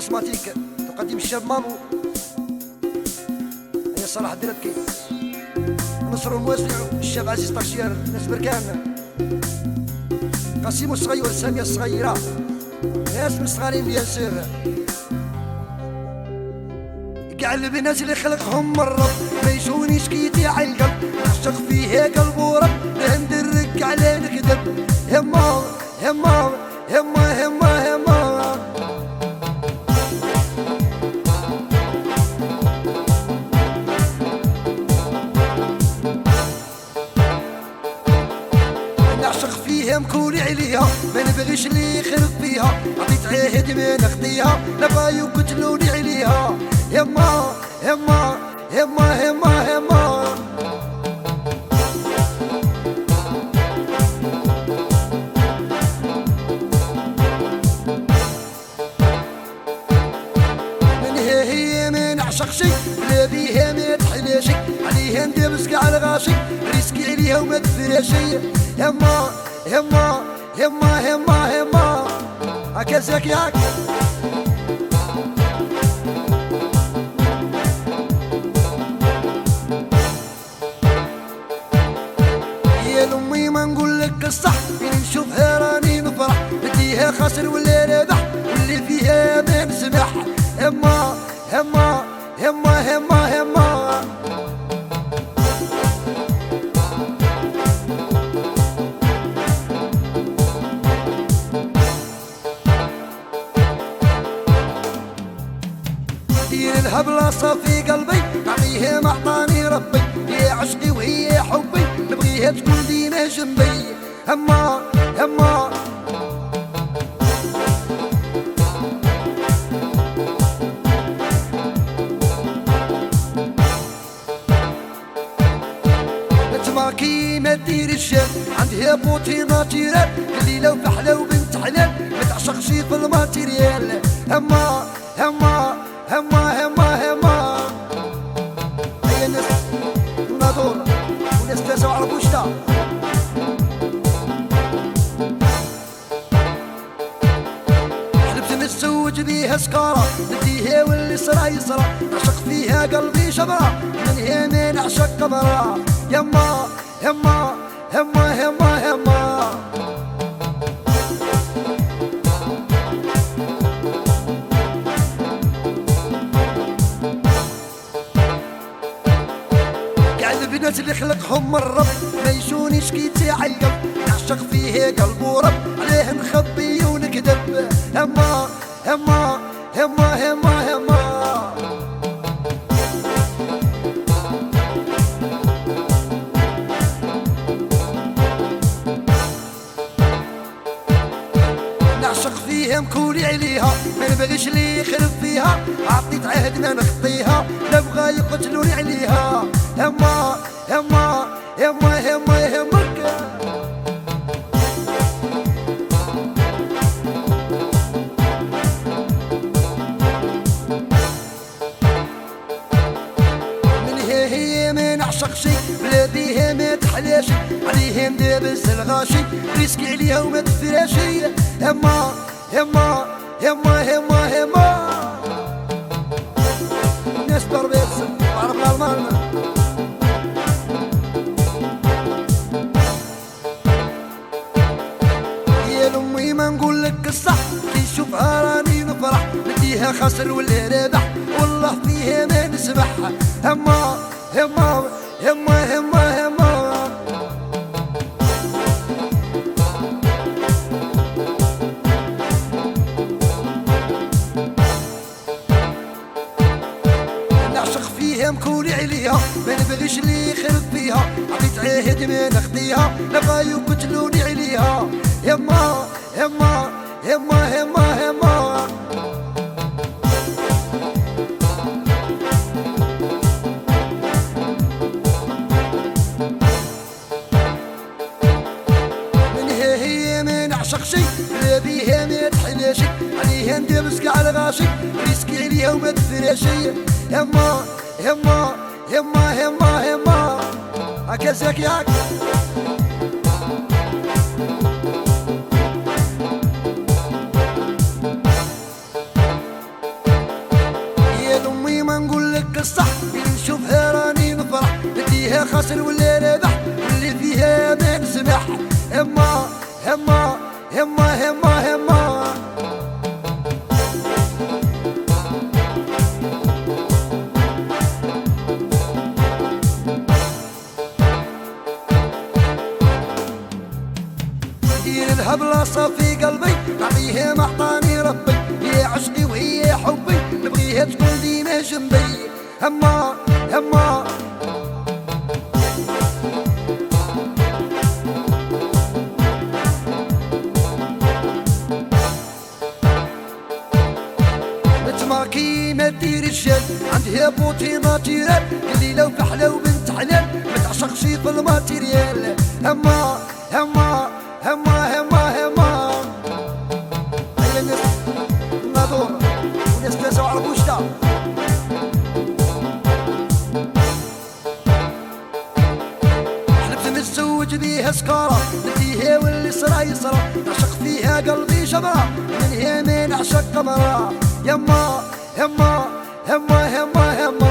بسماتيك تقدم الشاب مامو هي صلاح الدربكي نصر الموسع الشاب عزيز طرشير ناس بركان قاسم الصغير سامية الصغيرة ناس من الصغارين بيان سير كاع البنات اللي خلقهم من الرب ما يجونيش كيتي على القلب نعشق فيه قلب ورب ندرك على نكذب هما هما هما هما هما نعشق فيها مكوني عليها ما نبغيش اللي يخرب فيها عطيت عهد ما نخطيها لا بايو قتلوني عليها هما هما هما هما هما من هي ما نعشق شي لا بيها ما تحلى شي عليها ندبس كاع الغاشي ريسكي عليها وما تفراشي هما هما هما هما هما هكذاك ياك يا لامي ما نقول لك الصح فين نشوفها راني نفرح نديها خاسر ولا رابح واللي فيها ما نسمح هما هما هما هما هما دير لها بلاصة في قلبي نعطيها ما عطاني ربي هي عشقي وهي حبي نبغيها تكون ديما جنبي هما هما نتما كيما دير الشام عندها بوتي ناتيرال الليلة وفحلة وبنت حلال ما تعشقش في الماتيريال هما هما هما هما هما هيا الناس نادور وناس تاسعوا على بوشتا حلبت نتزوج بيها سكارة نديها واللي صرا يصرا نعشق فيها قلبي شبرا من هي ما نعشق قمرا يما يما يما يما يما البنات اللي خلقهم من الرب ما يجونيش كيتي على القلب نعشق فيه قلب ورب عليه نخبي ونكذب هما هما هما هما هما نعشق فيها مكوني عليها ما نبغيش اللي يخرب فيها عطيت عهد ما نخطيها لا بغا يقتلوني عليها هما هما هما هما هما من هي ما نعشق شي بلا بيها ما تحلى شي عليها ندابس الغاشي ريسكي عليها وما تفراشي هما هما هما هما هما ناس بربيس عرفنا المالنا ما نقول لك الصح كي نشوفها راني نفرح نديها خسر ولا رابح والله فيها ما نسمح هما هما هما هما هما نعشق فيها مكوني عليها ما نبغيش اللي يخرب فيها عطيت عهد ما نخطيها لا بايو قتلوني عليها يما هما هما هما هما من هي ما نعشق شي لا بيها ما تحلى شي عليها ندبس كاع الغاشي ريسكي عليها وما تفراشي هما هما هما هما هما هكذاك ياك هما هما هما هما هما دير الهبلة صافي قلبي نعطيه ما عطاني ربي، هي عشقي وهي حبي نبغيها تكون ديما جنبي. هما هما نتماكي ما دير الشال عندها بوتي ناتيرال، اللي لو فحلة وبنت حلال ما تعشقش في الماتيريال. هما هما هما هما هما هيا الناس نادور وناس تلاسة وعلى بوشتا. حلفت نتزوج بيها سكارة نديها واللي صرا يصرا، نعشق فيها قلبي جبرة من هي ما نعشق قمرة. يما يما يما يما يما